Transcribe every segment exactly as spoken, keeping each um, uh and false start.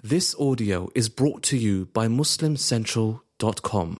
This audio is brought to you by Muslim Central dot com.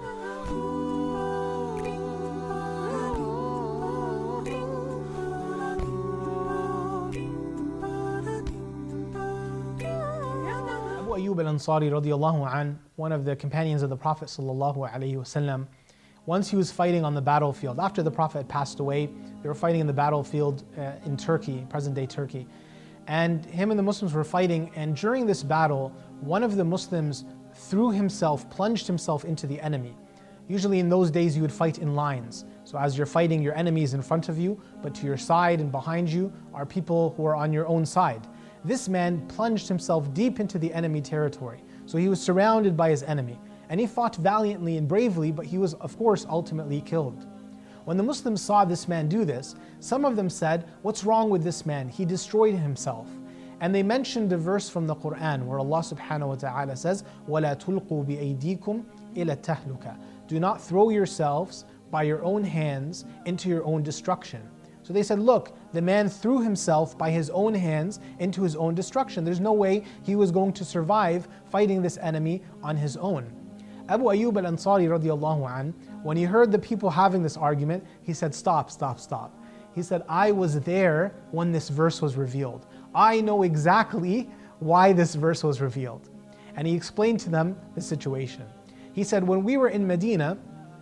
Abu Ayyub al-Ansari radiallahu an, one of the companions of the Prophet sallallahu alaihi wasallam, once he was fighting on the battlefield. After the Prophet had passed away, they were fighting in the battlefield uh, in Turkey, present-day Turkey. And him and the Muslims were fighting, and during this battle, one of the Muslims threw himself, plunged himself into the enemy. Usually in those days you would fight in lines. So as you're fighting, your enemy is in front of you, but to your side and behind you are people who are on your own side. This man plunged himself deep into the enemy territory. So he was surrounded by his enemy. And he fought valiantly and bravely, but he was, of course, ultimately killed. When the Muslims saw this man do this, some of them said, "What's wrong with this man? He destroyed himself." And they mentioned a verse from the Quran where Allah subhanahu wa ta'ala says, وَلَا تُلْقُوا بِأَيْدِيكُمْ إِلَى التَّهْلُكَةِ. Do not throw yourselves by your own hands into your own destruction. So they said, look, the man threw himself by his own hands into his own destruction. There's no way he was going to survive fighting this enemy on his own. Abu Ayyub al-Ansari radiallahu an, when he heard the people having this argument, he said, stop, stop, stop. He said, I was there when this verse was revealed. I know exactly why this verse was revealed. And he explained to them the situation. He said, when we were in Medina,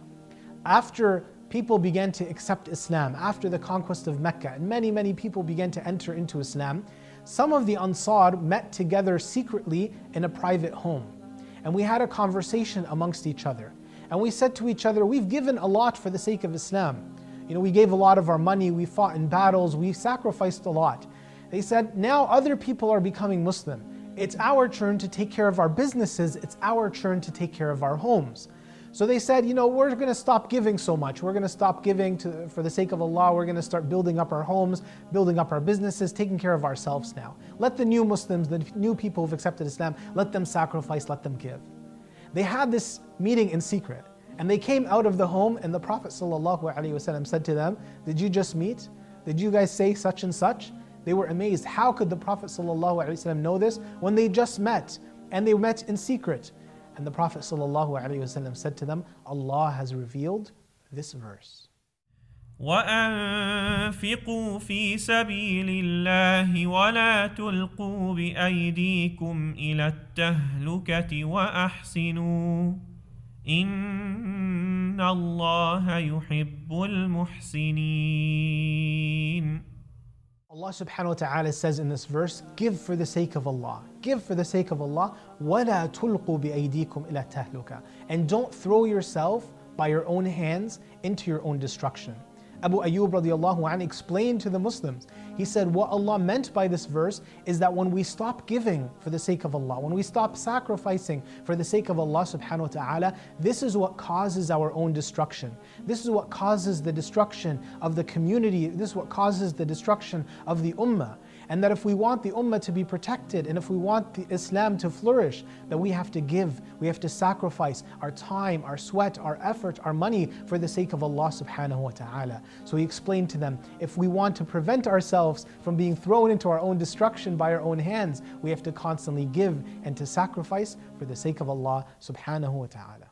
after people began to accept Islam, after the conquest of Mecca, and many, many people began to enter into Islam, some of the Ansar met together secretly in a private home. And we had a conversation amongst each other. And we said to each other, we've given a lot for the sake of Islam. You know, we gave a lot of our money, we fought in battles, we sacrificed a lot. They said, now other people are becoming Muslim. It's our turn to take care of our businesses, it's our turn to take care of our homes. So they said, you know, we're going to stop giving so much. We're going to stop giving to, for the sake of Allah. We're going to start building up our homes, building up our businesses, taking care of ourselves now. Let the new Muslims, the new people who've accepted Islam, let them sacrifice, let them give. They had this meeting in secret, and they came out of the home, and the Prophet ﷺ said to them, did you just meet? Did you guys say such and such? They were amazed. How could the Prophet ﷺ know this when they just met, and they met in secret? And the Prophet ﷺ said to them, Allah has revealed this verse. وَأَنفِقُوا فِي سَبِيلِ اللَّهِ وَلَا تُلْقُوا بِأَيْدِيكُمْ إِلَى التَّهْلُكَةِ وَأَحْسِنُوا إِنَّ اللَّهَ يُحِبُّ الْمُحْسِنِينَ. Allah subhanahu wa ta'ala says in this verse, give for the sake of Allah. Give for the sake of Allah. وَلَا تُلْقُوا بِأَيْدِيكُمْ إِلَى التَّهْلُكَةِ. And don't throw yourself by your own hands into your own destruction. Abu Ayyub radiallahu anhu explained to the Muslims. He said what Allah meant by this verse is that when we stop giving for the sake of Allah, when we stop sacrificing for the sake of Allah subhanahu wa ta'ala, this is what causes our own destruction. This is what causes the destruction of the community. This is what causes the destruction of the ummah. And that if we want the ummah to be protected, and if we want the Islam to flourish, that we have to give, we have to sacrifice our time, our sweat, our effort, our money for the sake of Allah subhanahu wa ta'ala. So he explained to them, if we want to prevent ourselves from being thrown into our own destruction by our own hands, we have to constantly give and to sacrifice for the sake of Allah subhanahu wa ta'ala.